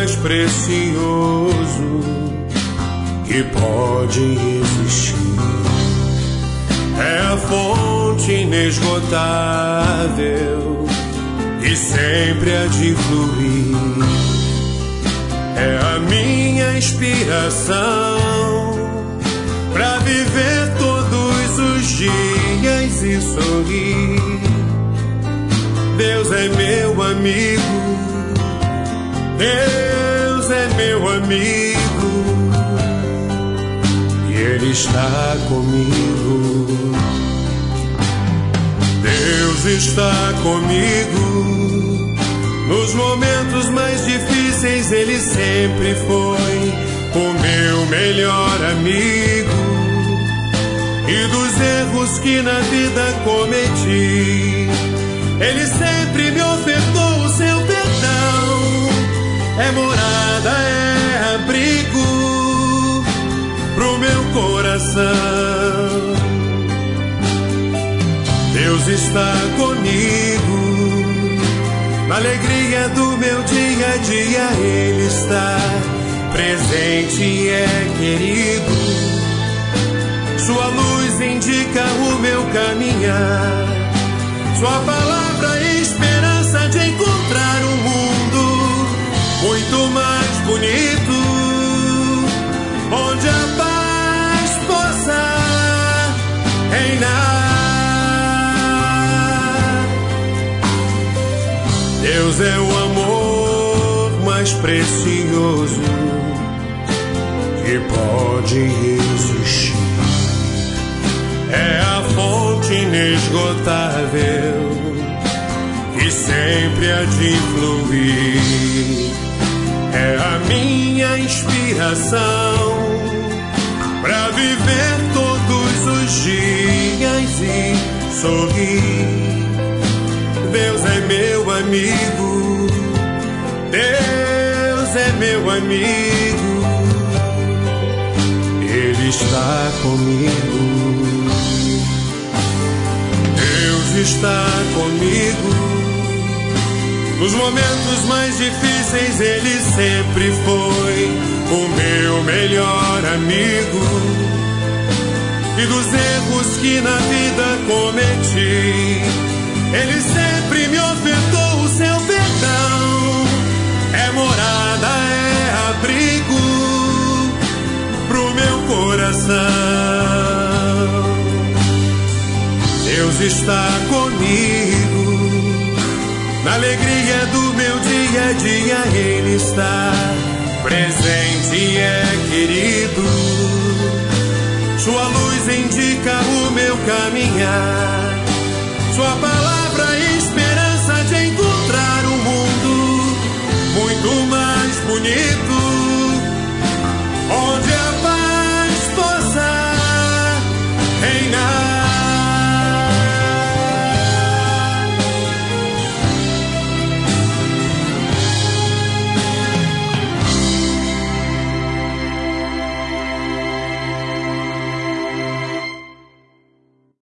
mais precioso que pode existir. É a fonte inesgotável que sempre há de fluir. É a minha inspiração pra viver todos os dias e sorrir. Deus é meu amigo, Deus é meu amigo, e Ele está comigo. Deus está comigo. Nos momentos mais difíceis Ele sempre foi o meu melhor amigo. E dos erros que na vida cometi, Ele sempre me ofertou o seu perdão. É morada, é abrigo pro meu coração. Deus está comigo. Na alegria do meu dia a dia Ele está presente e é querido. Sua luz indica o meu caminhar. Sua palavra é esperança de encontrar um mundo muito mais bonito, onde a paz possa reinar. Deus é o amor mais precioso que pode existir. É a fonte inesgotável que sempre há de fluir. É a minha inspiração pra viver todos os dias e sorrir. Deus é meu amigo, Deus é meu amigo, Ele está comigo. Deus está comigo. Nos momentos mais difíceis Ele sempre foi o meu melhor amigo. E dos erros que na vida cometi, Ele sempre me ofertou o seu perdão. É morada, é abrigo pro meu coração. Deus está comigo. Na alegria do meu dia a dia Ele está presente e é querido. Sua luz indica o meu caminhar. Sua